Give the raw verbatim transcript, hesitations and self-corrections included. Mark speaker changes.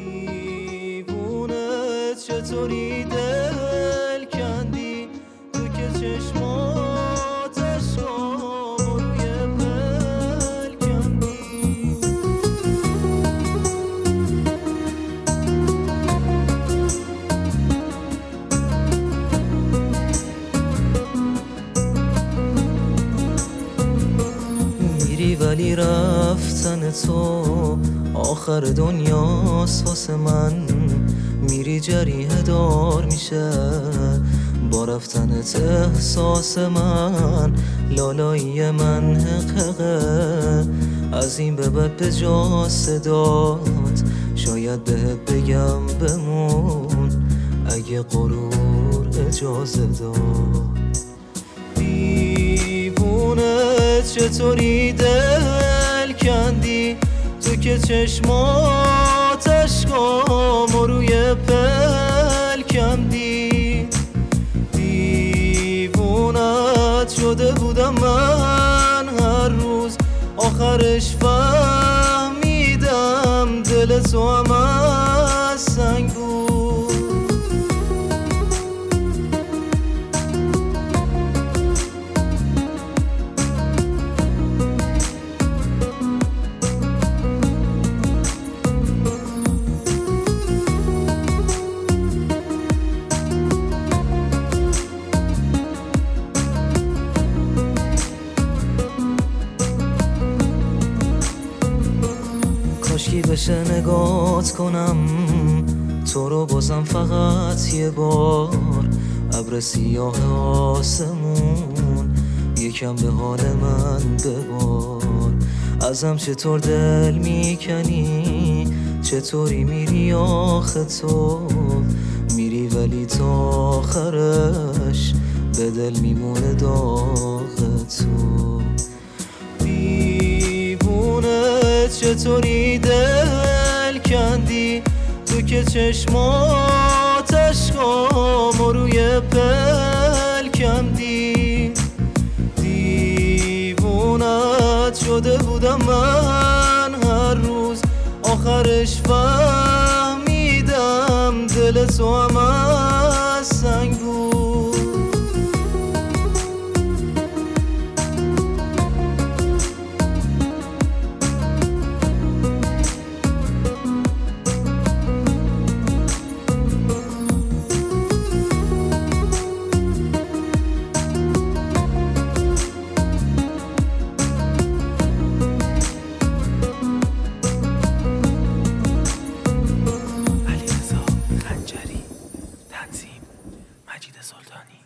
Speaker 1: دیوونه چطوری دل کندی تو که چشمات عشقامو روی پل کندی. میری ولی رفتن تو آخر دنیاست واسه من. میری جریحه دار میشه با رفتنت احساس من. لالایی من حققه از این به بعد به جا صدات شاید بهت بگم بمون اگه غرور اجازه داد. دیوونه چطوری دل کندی تو که چشمات عشقامو روی پل کندی. دیوونت شده بودم من هر روز آخرش فهمیدم دل تو هم از سنگ بود. کاشکی بشه نگات کنم تو رو بازم فقط یه بار. ابر سیاه آسمون یکم به حال من ببار. ازم چطور دل میکنی چطوری میری آخه تو. میری ولی تا آخرش به دل میمونه داغ تو. چطوری دل کندی تو که چشمات عشقامو روی پل کندی. دیوونت شده بودم من هر روز آخرش فهمیدم دل تو هم از سنگ بود.
Speaker 2: مجید سلطانی.